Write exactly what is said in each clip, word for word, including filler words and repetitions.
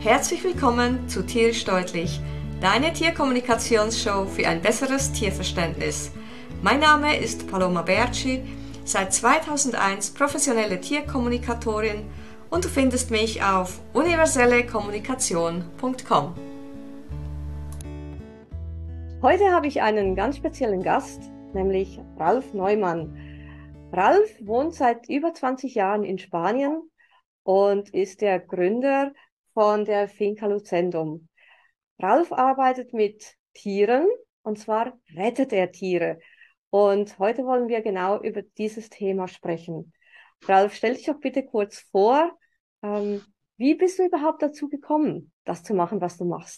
Herzlich willkommen zu Tierisch Deutlich, deine Tierkommunikationsshow für ein besseres Tierverständnis. Mein Name ist Paloma Berci, seit zweitausendeins professionelle Tierkommunikatorin und du findest mich auf universelle kommunikation punkt com. Heute habe ich einen ganz speziellen Gast, nämlich Ralf Neumann. Ralf wohnt seit über zwanzig Jahren in Spanien und ist der Gründer von der Finca Lucendum. Ralf arbeitet mit Tieren und zwar rettet er Tiere. Und heute wollen wir genau über dieses Thema sprechen. Ralf, stell dich doch bitte kurz vor, ähm, wie bist du überhaupt dazu gekommen, das zu machen, was du machst?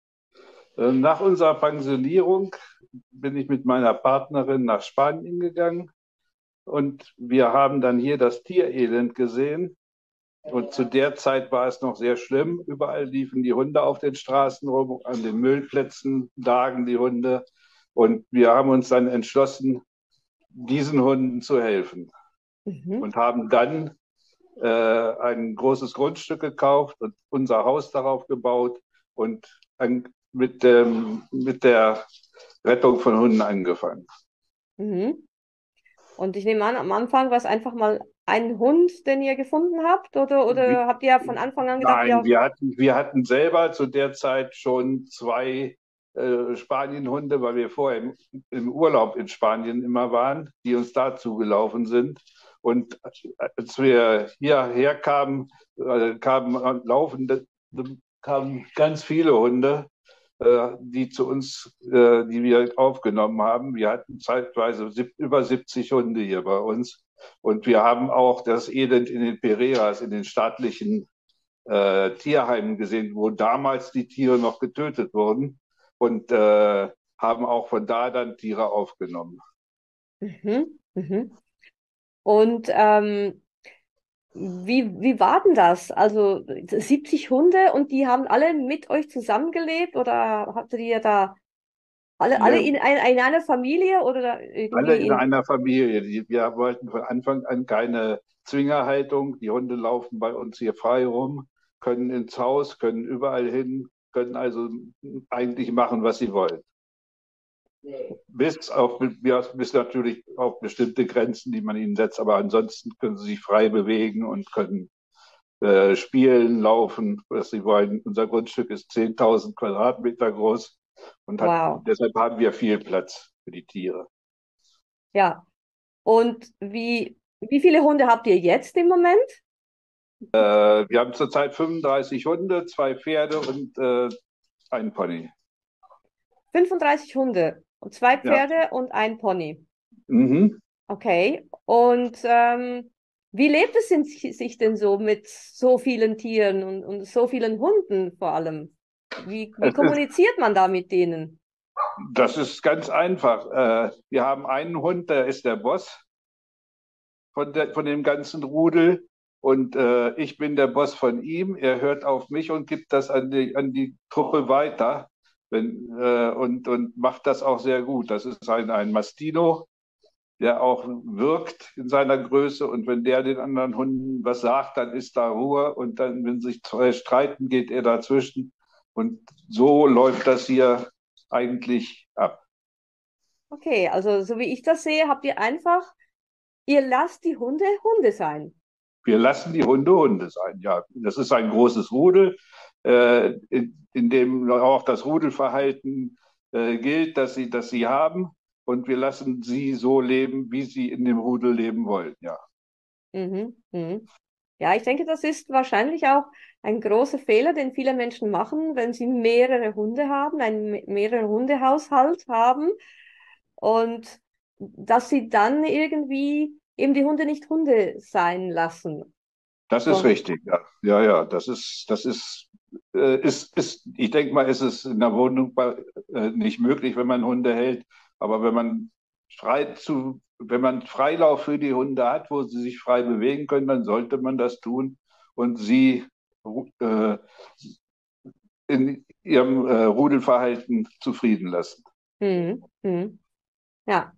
Nach unserer Pensionierung bin ich mit meiner Partnerin nach Spanien gegangen und wir haben dann hier das Tierelend gesehen. Und zu der Zeit war es noch sehr schlimm. Überall liefen die Hunde auf den Straßen rum, an den Müllplätzen lagen die Hunde. Und wir haben uns dann entschlossen, diesen Hunden zu helfen. Mhm. Und haben dann äh, ein großes Grundstück gekauft und unser Haus darauf gebaut und an, mit, ähm, mit der Rettung von Hunden angefangen. Mhm. Und ich nehme an, am Anfang war es einfach mal ein Hund, den ihr gefunden habt, oder, Wie, oder habt ihr von Anfang an gedacht, nein, ja, wir hatten, wir hatten selber zu der Zeit schon zwei äh, Spanienhunde, weil wir vorher im, im Urlaub in Spanien immer waren, die uns da zugelaufen sind. Und als wir hierher kamen, äh, kamen laufende, kamen ganz viele Hunde, äh, die zu uns, äh, die wir aufgenommen haben. Wir hatten zeitweise sieb, über siebzig Hunde hier bei uns. Und wir haben auch das Elend in den Pereiras, in den staatlichen äh, Tierheimen gesehen, wo damals die Tiere noch getötet wurden und äh, haben auch von da dann Tiere aufgenommen. mhm, mhm. Und ähm, wie, wie war denn das? Also siebzig Hunde und die haben alle mit euch zusammengelebt oder habt ihr da alle, alle Wir in, ein, in einer Familie oder alle irgendwie in in... einer Familie. Die, wir wollten von Anfang an keine Zwingerhaltung. Die Hunde laufen bei uns hier frei rum, können ins Haus, können überall hin, können also eigentlich machen, was sie wollen. Bis auf, ja, bis natürlich auf bestimmte Grenzen, die man ihnen setzt. Aber ansonsten können sie sich frei bewegen und können äh, spielen, laufen, was sie wollen. Unser Grundstück ist zehntausend Quadratmeter groß und hat, Wow, deshalb haben wir viel Platz für die Tiere. ja. Und wie, wie viele Hunde habt ihr jetzt im Moment? Äh, wir haben zurzeit fünfunddreißig Hunde, zwei Pferde und äh, einen Pony. fünfunddreißig Hunde und zwei Ja. Pferde und ein Pony. Mhm. Okay. Und ähm, wie lebt es in, sich denn so mit so vielen Tieren und, und so vielen Hunden vor allem? Wie, wie Es ist, kommuniziert man da mit denen? das ist ganz einfach. Äh, wir haben einen Hund, der ist der Boss von, der, von dem ganzen Rudel. Und äh, ich bin der Boss von ihm. Er hört auf mich und gibt das an die, an die Truppe weiter. Wenn, äh, und, und macht das auch sehr gut. Das ist ein, ein Mastino, der auch wirkt in seiner Größe. Und wenn der den anderen Hunden was sagt, dann ist da Ruhe. Und dann, wenn sich zwei streiten, geht er dazwischen. Und so läuft das hier eigentlich ab. Okay, also so wie ich das sehe, habt ihr einfach, ihr lasst die Hunde Hunde sein. Wir lassen die Hunde Hunde sein. Ja, das ist ein großes Rudel, äh, in, in dem auch das Rudelverhalten äh, gilt, dass sie, dass sie haben. Und wir lassen sie so leben, wie sie in dem Rudel leben wollen. Ja, Mhm, mhm. Ja, ich denke, das ist wahrscheinlich auch ein großer Fehler, den viele Menschen machen, wenn sie mehrere Hunde haben, einen me- mehreren Hundehaushalt haben und dass sie dann irgendwie eben die Hunde nicht Hunde sein lassen. das ist So. richtig. Ja, ja, ja. Das ist, das ist, äh, ist, ist, ich denke mal, ist es in der Wohnung bei, äh, nicht möglich, wenn man Hunde hält. Aber wenn man frei zu, wenn man Freilauf für die Hunde hat, wo sie sich frei bewegen können, dann sollte man das tun und sie äh, in ihrem äh, Rudelverhalten zufrieden lassen. Mhm, mhm. Ja.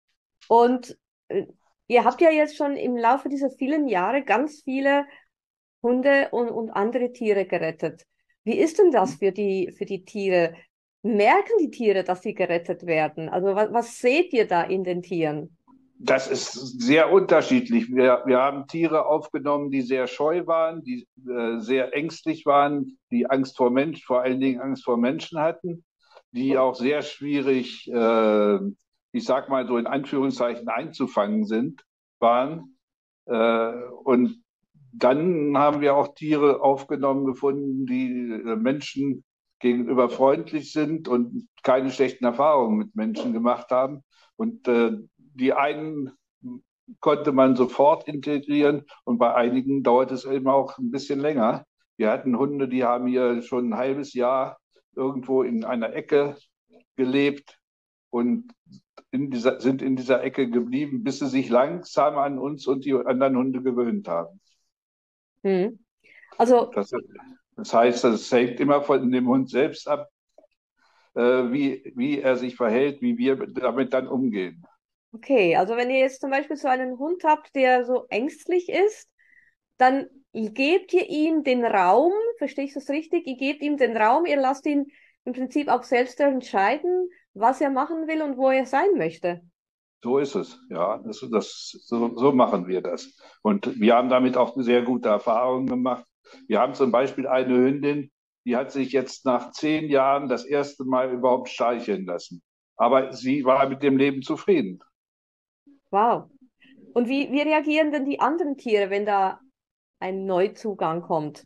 Und äh, ihr habt ja jetzt schon im Laufe dieser vielen Jahre ganz viele Hunde und, und andere Tiere gerettet. Wie ist denn das für die, für die Tiere? Merken die Tiere, dass sie gerettet werden? Also was, was seht ihr da in den Tieren? Das ist sehr unterschiedlich. Wir, wir haben Tiere aufgenommen, die sehr scheu waren, die äh, sehr ängstlich waren, die Angst vor Mensch, vor allen Dingen Angst vor Menschen hatten, die auch sehr schwierig, äh, ich sag mal so in Anführungszeichen einzufangen sind, waren. Äh, und dann haben wir auch Tiere aufgenommen gefunden, die äh, Menschen gegenüber freundlich sind und keine schlechten Erfahrungen mit Menschen gemacht haben. Und äh, die einen konnte man sofort integrieren und bei einigen dauert es eben auch ein bisschen länger. Wir hatten Hunde, die haben hier schon ein halbes Jahr irgendwo in einer Ecke gelebt und in dieser, sind in dieser Ecke geblieben, bis sie sich langsam an uns und die anderen Hunde gewöhnt haben. Hm. Also, Das, das heißt, das hängt immer von dem Hund selbst ab, äh, wie, wie er sich verhält, wie wir damit dann umgehen. okay, also wenn ihr jetzt zum Beispiel so einen Hund habt, der so ängstlich ist, dann gebt ihr ihm den Raum, verstehe ich das richtig? Ihr gebt ihm den Raum, ihr lasst ihn im Prinzip auch selbst entscheiden, was er machen will und wo er sein möchte. So ist es, ja. Das, das, so, so machen wir das. Und wir haben damit auch sehr gute Erfahrungen gemacht. Wir haben zum Beispiel eine Hündin, die hat sich jetzt nach zehn Jahren das erste Mal überhaupt streicheln lassen. Aber sie war mit dem Leben zufrieden. Wow. Und wie, wie reagieren denn die anderen Tiere, wenn da ein Neuzugang kommt?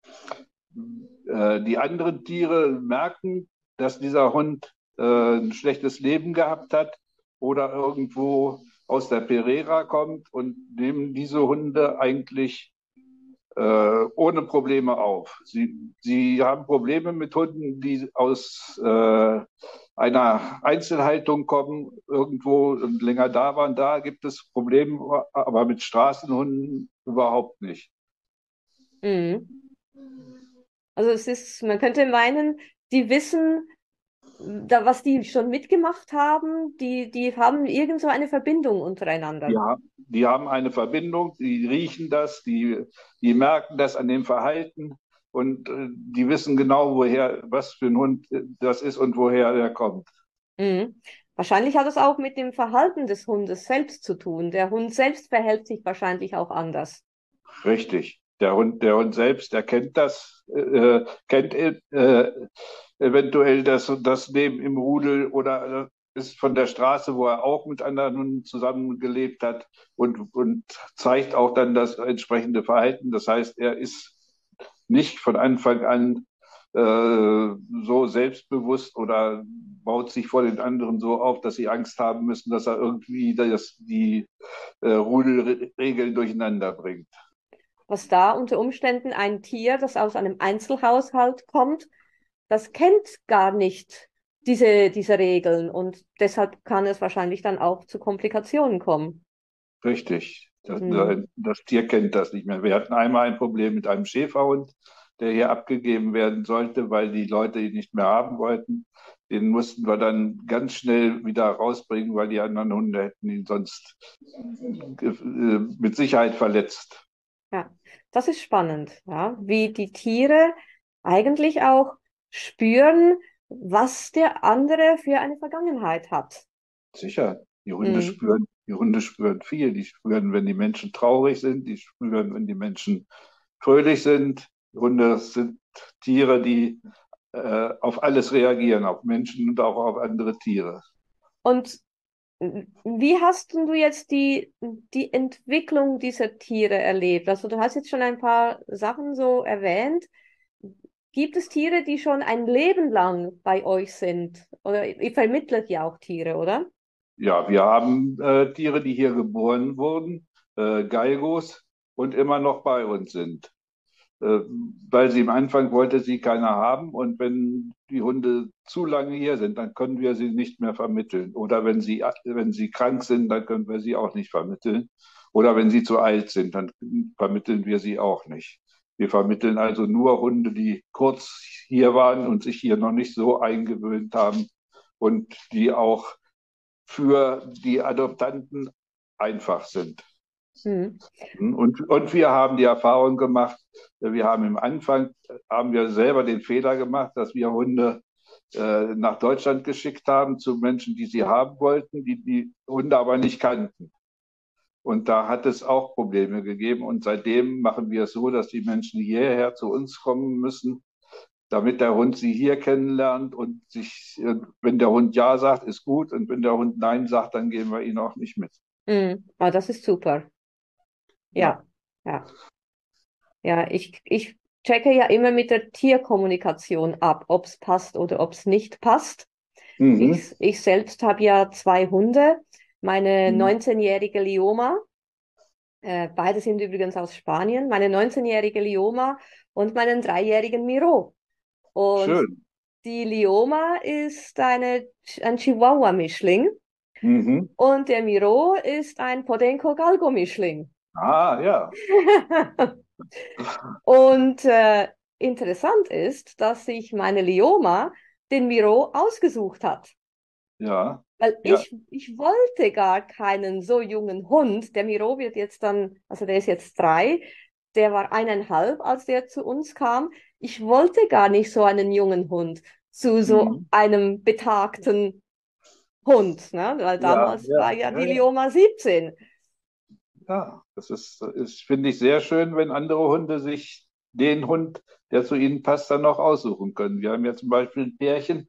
Äh, die anderen Tiere merken, dass dieser Hund äh, ein schlechtes Leben gehabt hat oder irgendwo aus der Pereira kommt und nehmen diese Hunde eigentlich äh, ohne Probleme auf. Sie, sie haben Probleme mit Hunden, die aus äh, einer Einzelhaltung kommen, irgendwo und länger da waren. Da gibt es Probleme, aber mit Straßenhunden überhaupt nicht. Mhm. Also es ist, man könnte meinen, die wissen, da, was die schon mitgemacht haben, die, die haben irgend so eine Verbindung untereinander. Ja, die haben eine Verbindung, die riechen das, die, die merken das an dem Verhalten und äh, die wissen genau, woher, was für ein Hund äh, das ist und woher er kommt. Mhm. Wahrscheinlich hat es auch mit dem Verhalten des Hundes selbst zu tun. Der Hund selbst verhält sich wahrscheinlich auch anders. Richtig. Der Hund, der Hund selbst, der kennt das, äh, kennt äh, eventuell das, das Leben im Rudel oder äh, ist von der Straße, wo er auch mit anderen Hunden zusammengelebt hat und, und zeigt auch dann das entsprechende Verhalten. Das heißt, er ist nicht von Anfang an äh, so selbstbewusst oder baut sich vor den anderen so auf, dass sie Angst haben müssen, dass er irgendwie das, die äh, Rudelregeln durcheinander bringt. Was da unter Umständen ein Tier, das aus einem Einzelhaushalt kommt, das kennt gar nicht diese, diese Regeln und deshalb kann es wahrscheinlich dann auch zu Komplikationen kommen. Richtig. Das, Mhm. das Tier kennt das nicht mehr. Wir hatten einmal ein Problem mit einem Schäferhund, der hier abgegeben werden sollte, weil die Leute ihn nicht mehr haben wollten. Den mussten wir dann ganz schnell wieder rausbringen, weil die anderen Hunde hätten ihn sonst äh, mit Sicherheit verletzt. Ja, das ist spannend, ja, wie die Tiere eigentlich auch spüren, was der andere für eine Vergangenheit hat. Sicher, die Hunde Mhm. spüren, die Hunde spüren viel. Die spüren, wenn die Menschen traurig sind, die spüren, wenn die Menschen fröhlich sind. Hunde sind Tiere, die äh, auf alles reagieren, auf Menschen und auch auf andere Tiere. Und wie hast denn du jetzt die, die Entwicklung dieser Tiere erlebt? Also du hast jetzt schon ein paar Sachen so erwähnt. Gibt es Tiere, die schon ein Leben lang bei euch sind? Oder ihr vermittelt ja auch Tiere, oder? Ja, wir haben äh, Tiere, die hier geboren wurden, äh, Galgos, und immer noch bei uns sind. Äh, weil sie am Anfang wollte sie keiner haben und wenn die Hunde zu lange hier sind, dann können wir sie nicht mehr vermitteln. Oder wenn sie, wenn sie krank sind, dann können wir sie auch nicht vermitteln. Oder wenn sie zu alt sind, dann vermitteln wir sie auch nicht. Wir vermitteln also nur Hunde, die kurz hier waren und sich hier noch nicht so eingewöhnt haben und die auch für die Adoptanten einfach sind. Hm. Und, und wir haben die Erfahrung gemacht, wir haben im Anfang, haben wir selber den Fehler gemacht, dass wir Hunde äh, nach Deutschland geschickt haben zu Menschen, die sie haben wollten, die die Hunde aber nicht kannten. Und da hat es auch Probleme gegeben. Und seitdem machen wir es so, dass die Menschen hierher zu uns kommen müssen, damit der Hund sie hier kennenlernt und sich, äh, wenn der Hund Ja sagt, ist gut. Und wenn der Hund Nein sagt, dann gehen wir ihn auch nicht mit. Hm. Ah, das ist super. Ja. Ja, ja, ja. Ich, ich checke ja immer mit der Tierkommunikation ab, ob es passt oder ob es nicht passt. Mhm. Ich, ich selbst habe ja zwei Hunde. Meine Mhm. neunzehnjährige Lioma, äh, beide sind übrigens aus Spanien, meine neunzehnjährige Lioma und meinen dreijährigen Miro. Und Schön. die Lioma ist eine, ein Chihuahua-Mischling Mhm. und der Miro ist ein Podenco-Galgo-Mischling. Ah, ja. Und äh, interessant ist, dass sich meine Lioma den Miro ausgesucht hat. Ja. Weil Ja. ich, ich wollte gar keinen so jungen Hund. Der Miro wird jetzt dann, also der ist jetzt drei, der war eineinhalb, als der zu uns kam. Ich wollte gar nicht so einen jungen Hund zu so Mhm. einem betagten Hund, ne? Weil Ja, damals ja, war ja ja, die ja. Lioma siebzehn. Ja, das ist, ist, finde ich sehr schön, wenn andere Hunde sich den Hund, der zu ihnen passt, dann noch aussuchen können. Wir haben ja zum Beispiel ein Pärchen,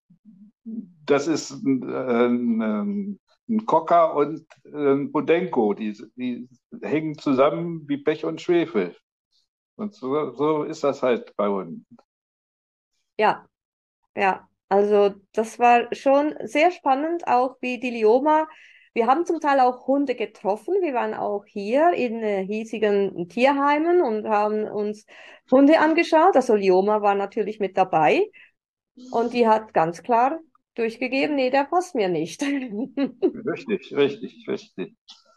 das ist ein, ein, ein Cocker und ein Podenco. Die, die hängen zusammen wie Pech und Schwefel. Und so, so ist das halt bei Hunden. Ja, ja, also das war schon sehr spannend, auch wie die Lioma. Wir haben zum Teil auch Hunde getroffen. Wir waren auch hier in äh, hiesigen Tierheimen und haben uns Hunde angeschaut. Also Lioma war natürlich mit dabei und die hat ganz klar durchgegeben, nee, der passt mir nicht. Richtig, richtig, richtig.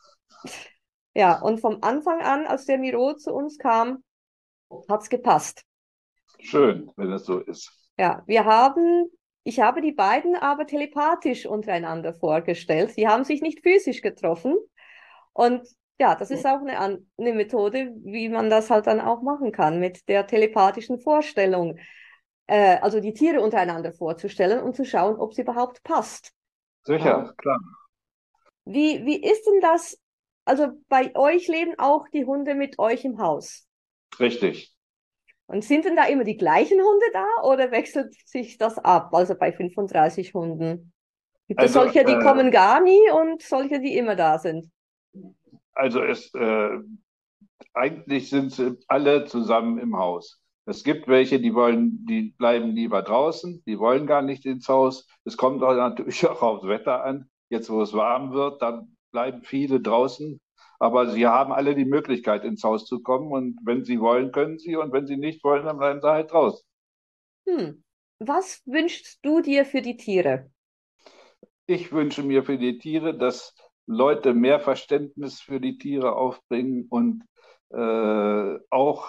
Ja, und vom Anfang an, als der Miro zu uns kam, hat's gepasst. Schön, wenn es so ist. Ja, wir haben, ich habe die beiden aber telepathisch untereinander vorgestellt. Sie haben sich nicht physisch getroffen. Und ja, das ist auch eine, An- eine Methode, wie man das halt dann auch machen kann, mit der telepathischen Vorstellung. Äh, also die Tiere untereinander vorzustellen und zu schauen, ob sie überhaupt passt. Ja. Sicher, klar. Wie, wie ist denn das? Also bei euch leben auch die Hunde mit euch im Haus. Richtig. Und sind denn da immer die gleichen Hunde da oder wechselt sich das ab? Also bei fünfunddreißig Hunden. Gibt es Also, solche, die äh, kommen gar nie und solche, die immer da sind? also es, äh, eigentlich sind sie alle zusammen im Haus. Es gibt welche, die wollen, die bleiben lieber draußen, die wollen gar nicht ins Haus. Es kommt auch natürlich auch aufs Wetter an. Jetzt, wo es warm wird, dann bleiben viele draußen. Aber sie haben alle die Möglichkeit, ins Haus zu kommen. Und wenn sie wollen, können sie. Und wenn sie nicht wollen, dann bleiben sie halt draußen. Hm. Was wünschst du dir für die Tiere? Ich wünsche mir für die Tiere, dass Leute mehr Verständnis für die Tiere aufbringen und äh, auch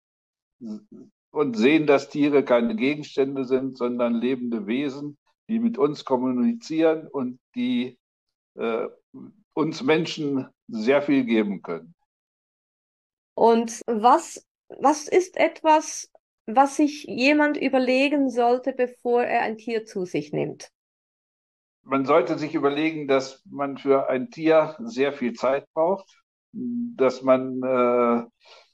und sehen, dass Tiere keine Gegenstände sind, sondern lebende Wesen, die mit uns kommunizieren und die äh, uns Menschen sehr viel geben können. Und was, was ist etwas, was sich jemand überlegen sollte, bevor er ein Tier zu sich nimmt? Man sollte sich überlegen, dass man für ein Tier sehr viel Zeit braucht, dass man äh,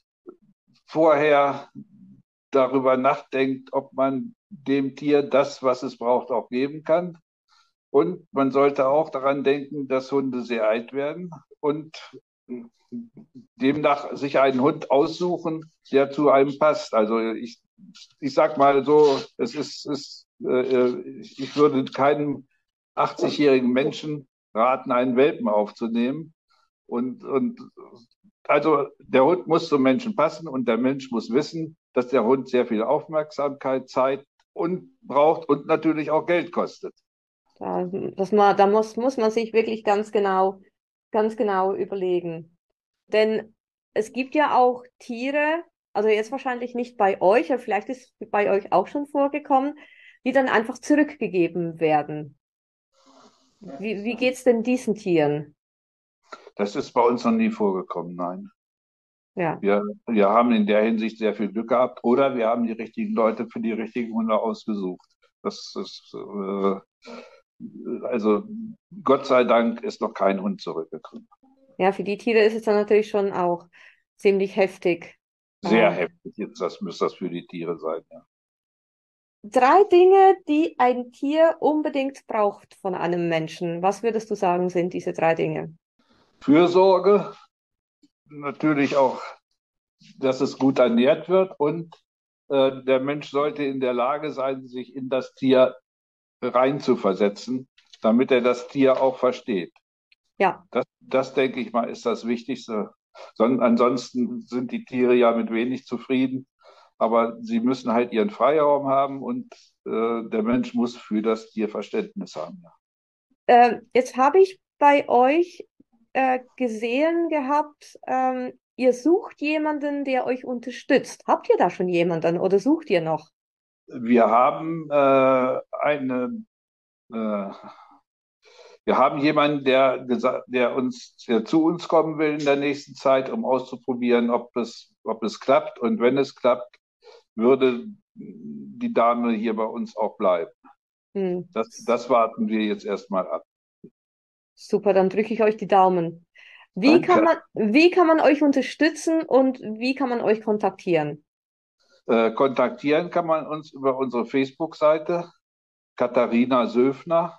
vorher darüber nachdenkt, ob man dem Tier das, was es braucht, auch geben kann. Und man sollte auch daran denken, dass Hunde sehr alt werden und demnach sich einen Hund aussuchen, der zu einem passt. Also ich, ich sag mal so, es ist, ist äh, ich würde keinem achtzig-jährigen Menschen raten, einen Welpen aufzunehmen. Und, und also der Hund muss zum Menschen passen und der Mensch muss wissen, dass der Hund sehr viel Aufmerksamkeit, Zeit und braucht und natürlich auch Geld kostet. Da, das man, da muss, muss man sich wirklich ganz genau, ganz genau überlegen. Denn es gibt ja auch Tiere, also jetzt wahrscheinlich nicht bei euch, aber vielleicht ist es bei euch auch schon vorgekommen, die dann einfach zurückgegeben werden. Wie, wie geht's denn diesen Tieren? Das ist bei uns noch nie vorgekommen, nein. Ja. Wir, wir haben in der Hinsicht sehr viel Glück gehabt oder wir haben die richtigen Leute für die richtigen Hunde ausgesucht. Das ist, äh, also Gott sei Dank ist noch kein Hund zurückgekommen. Ja, für die Tiere ist es dann natürlich schon auch ziemlich heftig. Sehr Äh, heftig jetzt, das müsste das für die Tiere sein, ja. Drei Dinge, die ein Tier unbedingt braucht von einem Menschen. Was würdest du sagen, sind diese drei Dinge? Fürsorge, natürlich auch, dass es gut ernährt wird und äh, der Mensch sollte in der Lage sein, sich in das Tier reinzuversetzen, damit er das Tier auch versteht. Ja, Das, das denke ich mal, ist das Wichtigste. Son ansonsten sind die Tiere ja mit wenig zufrieden, aber sie müssen halt ihren Freiraum haben und äh, der Mensch muss für das Tier Verständnis haben. Ja. äh, jetzt habe ich bei euch äh, gesehen gehabt, ähm, ihr sucht jemanden, der euch unterstützt. Habt ihr da schon jemanden oder sucht ihr noch? Wir haben äh, eine, äh, wir haben jemanden, der, gesa- der uns, der zu uns kommen will in der nächsten Zeit, um auszuprobieren, ob es, ob es klappt. Und wenn es klappt, würde die Dame hier bei uns auch bleiben. Hm. Das, das warten wir jetzt erstmal ab. Super, dann drücke ich euch die Daumen. Wie kann Danke. man, wie kann man euch unterstützen und wie kann man euch kontaktieren? Äh, kontaktieren kann man uns über unsere Facebook-Seite, Katharina Söfner.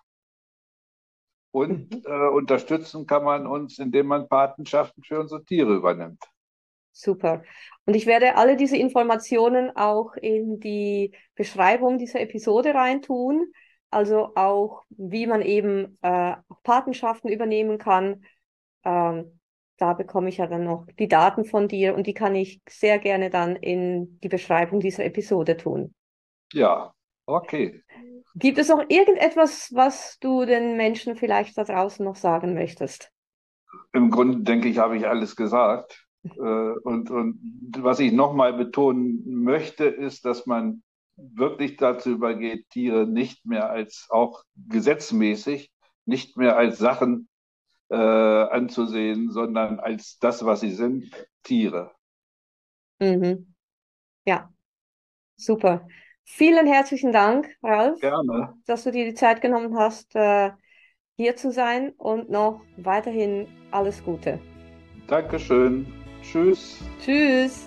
Und Mhm. äh, unterstützen kann man uns, indem man Patenschaften für unsere Tiere übernimmt. Super. Und ich werde alle diese Informationen auch in die Beschreibung dieser Episode reintun. Also auch, wie man eben äh, Patenschaften übernehmen kann. Ähm, Da bekomme ich ja dann noch die Daten von dir und die kann ich sehr gerne dann in die Beschreibung dieser Episode tun. Ja, okay. Gibt es noch irgendetwas, was du den Menschen vielleicht da draußen noch sagen möchtest? Im Grunde denke ich, habe ich alles gesagt. Äh, und, und was ich nochmal betonen möchte, ist, dass man wirklich dazu übergeht, Tiere nicht mehr als auch gesetzmäßig, nicht mehr als Sachen äh, anzusehen, sondern als das, was sie sind, Tiere. Mhm. Ja, super. Vielen herzlichen Dank, Ralf, Gerne. dass du dir die Zeit genommen hast, äh, hier zu sein und noch weiterhin alles Gute. Dankeschön. Tschüss. Tschüss.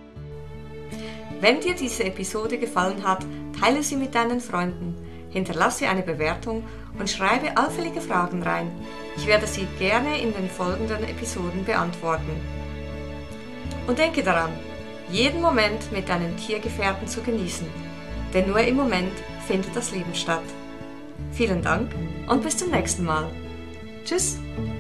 Wenn dir diese Episode gefallen hat, teile sie mit deinen Freunden, hinterlasse eine Bewertung und schreibe allfällige Fragen rein. Ich werde sie gerne in den folgenden Episoden beantworten. Und denke daran, jeden Moment mit deinen Tiergefährten zu genießen, denn nur im Moment findet das Leben statt. Vielen Dank und bis zum nächsten Mal. Tschüss!